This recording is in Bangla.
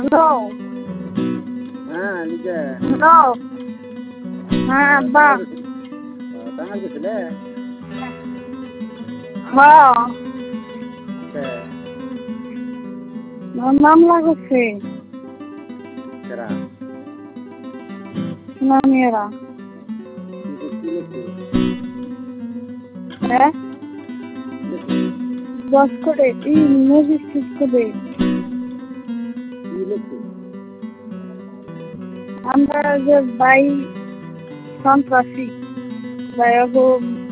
হ্যালো। হ্যাঁ লিখে হ্যালো। হ্যাঁ আব্বা। টাঙ্গাল গেছিলে? হ্যাঁ হ্যাঁ, আমার মামলা করছে কেরা? নানিয়েরা। কি লিখছে? হ্যাঁ লিখছে? 10 করে ম্যাজিস্ট্রেট করে কি লিখছে? আমরা যে বাই সন্ত্রাসী ভাইয়া গো